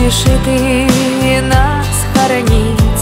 спеши ты нас хоронить,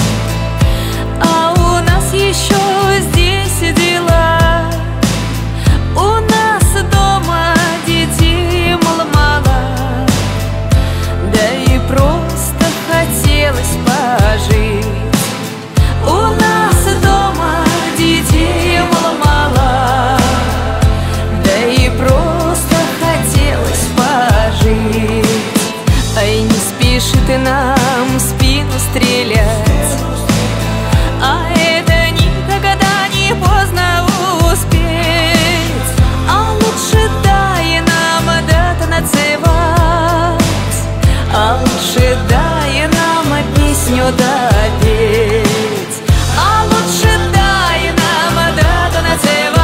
а у нас еще здесь дела. У нас дома детей мало, да и просто хотелось пожить. У нас дома детей мало, да и просто хотелось пожить. Ай, не спеши ты нам в спину стрелять, а это никогда не поздно успеть. А лучше дай нам дотанцевать, а лучше дай нам песню допеть. А лучше дай нам дотанцевать,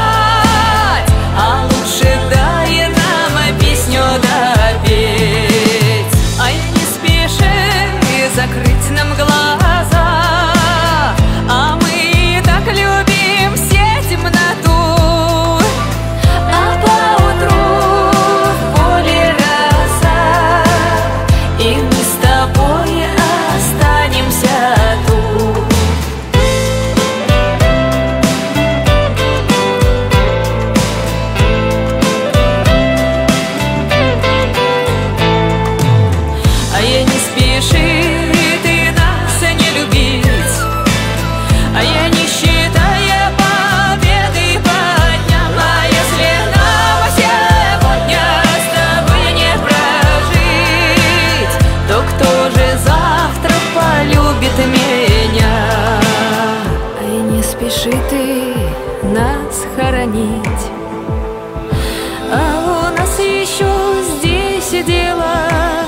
а лучше дай нам песню допеть. Ай, не спеши закрыть нам глаза, а мы так любим все темноту. А поутру в поле роса, и мы с тобой останемся тут. А я не спеши ты нас не любить, а я не считая победы по дням. А если нам сегодня с тобой не прожить, то кто же завтра полюбит меня? Ай, не спеши ты нас хоронить, а у нас еще здесь дела.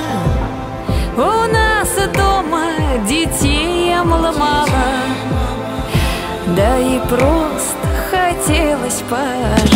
У нас дома детей мало, да и просто хотелось пожить.